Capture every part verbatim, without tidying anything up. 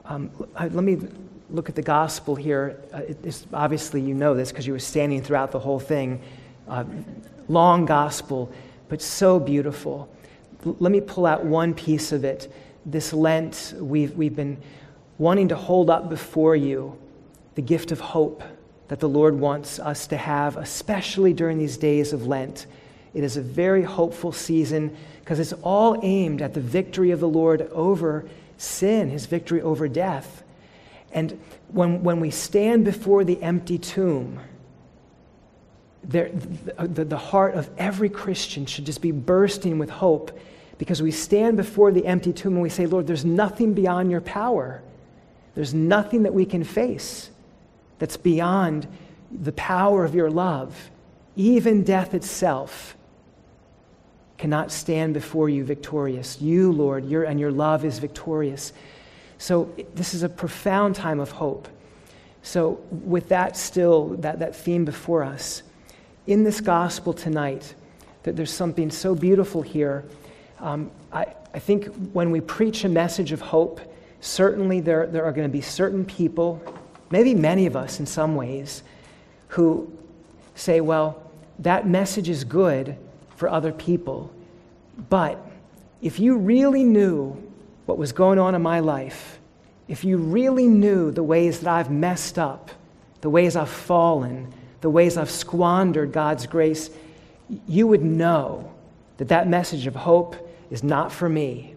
Um, let me look at the gospel here. Uh, it, it's, obviously, you know this because you were standing throughout the whole thing. Uh, long gospel, but so beautiful. L- let me pull out one piece of it. This Lent, we've, we've been wanting to hold up before you the gift of hope that the Lord wants us to have, especially during these days of Lent. It is a very hopeful season because it's all aimed at the victory of the Lord over sin, his victory over death. And when, when we stand before the empty tomb, there, the, the, the heart of every Christian should just be bursting with hope, because we stand before the empty tomb and we say, Lord, there's nothing beyond your power. There's nothing that we can face that's beyond the power of your love. Even death itself cannot stand before you victorious. You, Lord, your, and your love is victorious. So this is a profound time of hope. So with that still, that, that theme before us, in this gospel tonight, that there's something so beautiful here. Um, I, I think when we preach a message of hope, certainly there, there are going to be certain people, maybe many of us in some ways, who say, well, that message is good for other people, but if you really knew what was going on in my life, if you really knew the ways that I've messed up, the ways I've fallen, the ways I've squandered God's grace, you would know that that message of hope is not for me.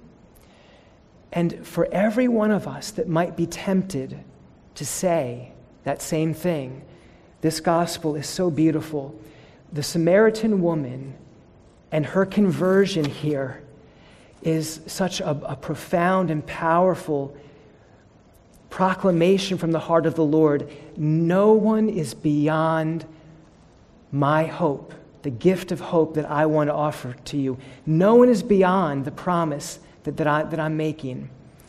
And for every one of us that might be tempted to say that same thing, this gospel is so beautiful. The Samaritan woman and her conversion here is such a, a profound and powerful proclamation from the heart of the Lord. No one is beyond my hope, the gift of hope that I want to offer to you. No one is beyond the promise that, that, I, that I'm making.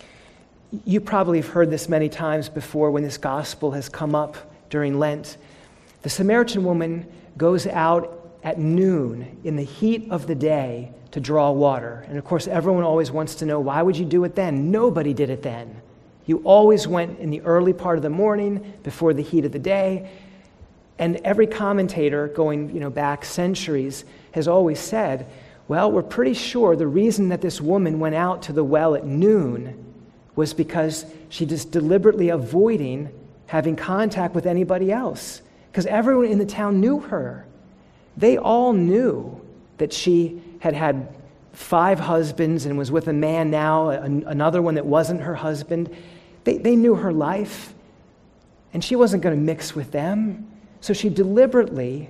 You probably have heard this many times before when this gospel has come up during Lent. The Samaritan woman goes out at noon in the heat of the day to draw water. And of course, everyone always wants to know, why would you do it then? Nobody did it then. You always went in the early part of the morning before the heat of the day. And every commentator going, you know, back centuries has always said, well, we're pretty sure the reason that this woman went out to the well at noon was because she just deliberately avoiding having contact with anybody else. Because everyone in the town knew her. They all knew that she had had five husbands and was with a man now, an, another one that wasn't her husband. They, they knew her life, and she wasn't going to mix with them. So she deliberately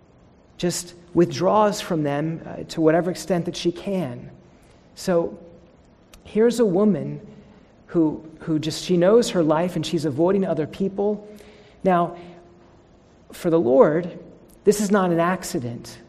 just withdraws from them uh, to whatever extent that she can. So here's a woman who, who just, she knows her life and she's avoiding other people. Now, for the Lord, this is not an accident.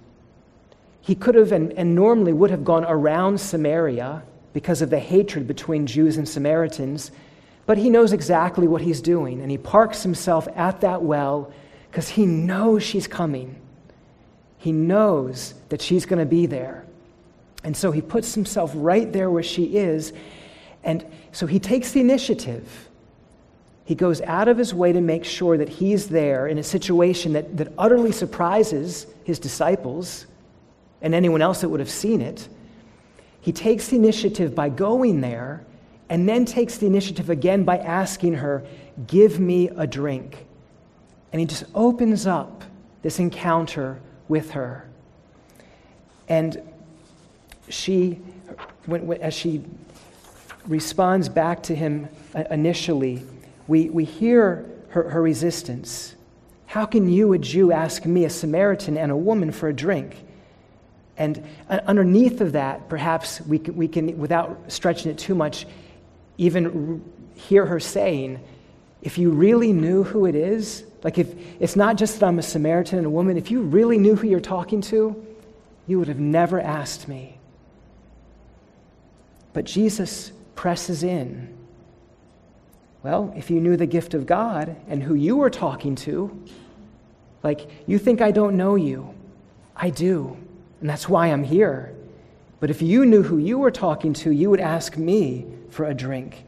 He could have and, and normally would have gone around Samaria because of the hatred between Jews and Samaritans, but he knows exactly what he's doing, and he parks himself at that well because he knows she's coming. He knows that she's going to be there. And so he puts himself right there where she is, and so he takes the initiative. He goes out of his way to make sure that he's there in a situation that, that utterly surprises his disciples and anyone else that would have seen it. He takes the initiative by going there, and then takes the initiative again by asking her, give me a drink. And he just opens up this encounter with her. And she, when, when, as she responds back to him initially, we, we hear her, her resistance. How can you, a Jew, ask me, a Samaritan, and a woman for a drink? And underneath of that, perhaps we can, we can, without stretching it too much, even hear her saying, if you really knew who it is, like if it's not just that I'm a Samaritan and a woman, if you really knew who you're talking to, you would have never asked me. But Jesus presses in. Well, if you knew the gift of God and who you were talking to, like, you think I don't know you. I do, and that's why I'm here. But if you knew who you were talking to, you would ask me for a drink.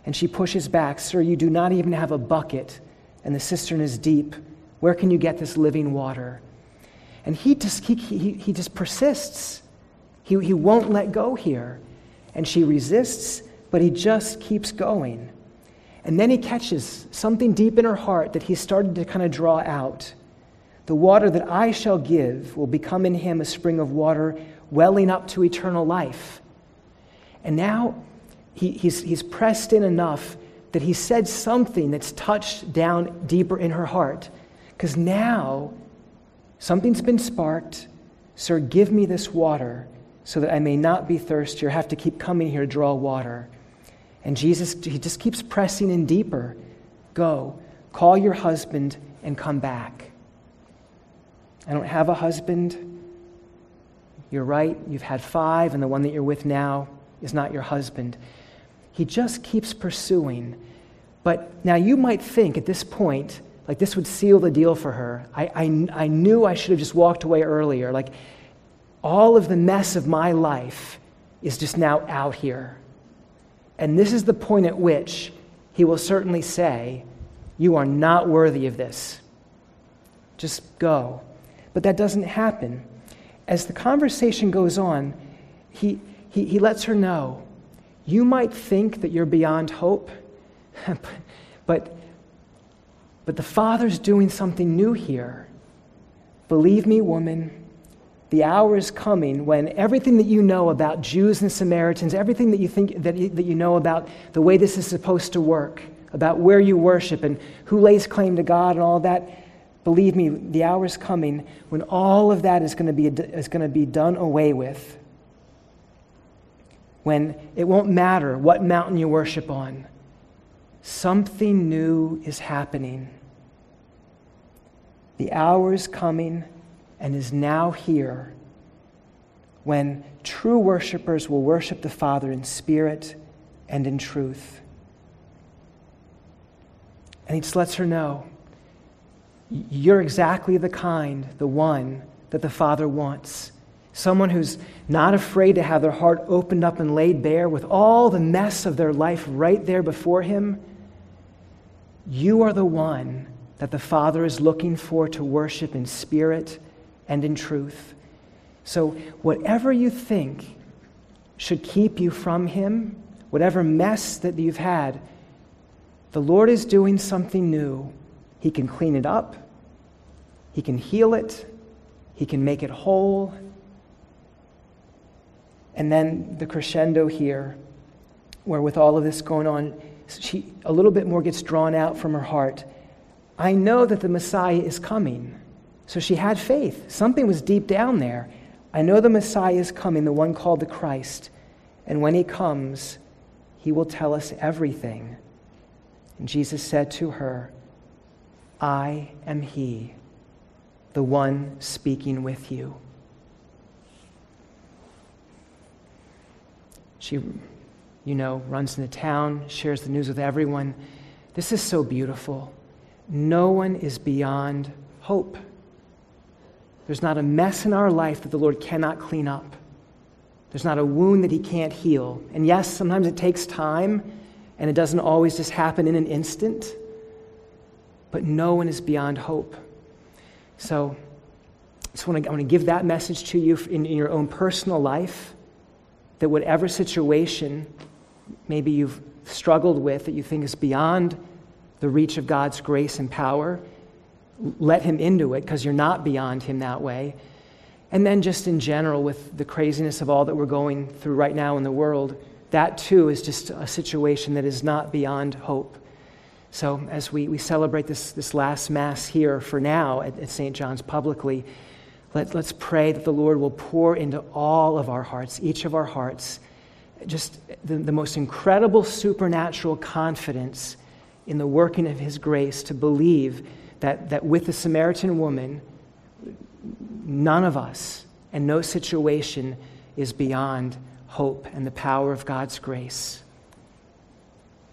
And she pushes back, "Sir, you do not even have a bucket, and the cistern is deep. Where can you get this living water?" And he just, he, he, he just persists. He, he won't let go here. And she resists, but he just keeps going. And then he catches something deep in her heart that he started to kind of draw out. "The water that I shall give will become in him a spring of water welling up to eternal life." And now he, he's, he's pressed in enough that he said something that's touched down deeper in her heart. Because now something's been sparked. "Sir, give me this water so that I may not be thirsty or have to keep coming here to draw water." And Jesus, he just keeps pressing in deeper. "Go, call your husband and come back." "I don't have a husband." "You're right, you've had five, and the one that you're with now is not your husband." He just keeps pursuing. But now you might think at this point, like this would seal the deal for her. I, I, I knew I should have just walked away earlier. Like all of the mess of my life is just now out here. And this is the point at which he will certainly say, "You are not worthy of this. Just go." But that doesn't happen. As the conversation goes on, he, he, he lets her know, "You might think that you're beyond hope, but, but the Father's doing something new here. Believe me, woman, the hour is coming when everything that you know about Jews and Samaritans, everything that you think that you, that you know about the way this is supposed to work, about where you worship and who lays claim to God and all that, believe me, the hour is coming when all of that is going to be is going to be done away with. When it won't matter what mountain you worship on. Something new is happening. The hour is coming and is now here when true worshipers will worship the Father in spirit and in truth." And he just lets her know, you're exactly the kind, the one that the Father wants. Someone who's not afraid to have their heart opened up and laid bare with all the mess of their life right there before him. You are the one that the Father is looking for to worship in spirit and in truth. So whatever you think should keep you from him, whatever mess that you've had, the Lord is doing something new. He can clean it up. He can heal it. He can make it whole. And then the crescendo here, where with all of this going on, she a little bit more gets drawn out from her heart. I know that the Messiah is coming. So she had faith. Something was deep down there. I know the Messiah is coming, the one called the Christ. And when he comes, he will tell us everything. And Jesus said to her, "I am he, the one speaking with you." She, you know, runs into town, shares the news with everyone. This is so beautiful. No one is beyond hope. There's not a mess in our life that the Lord cannot clean up. There's not a wound that he can't heal. And yes, sometimes it takes time, and it doesn't always just happen in an instant. But no one is beyond hope. So I just want to, I want to give that message to you in, in your own personal life, that whatever situation maybe you've struggled with that you think is beyond the reach of God's grace and power, let him into it, because you're not beyond him that way. And then just in general, with the craziness of all that we're going through right now in the world, that too is just a situation that is not beyond hope. So as we, we celebrate this, this last Mass here for now at, at Saint John's publicly, let, let's pray that the Lord will pour into all of our hearts, each of our hearts, just the, the most incredible supernatural confidence in the working of his grace to believe that, that with the Samaritan woman, none of us and no situation is beyond hope and the power of God's grace.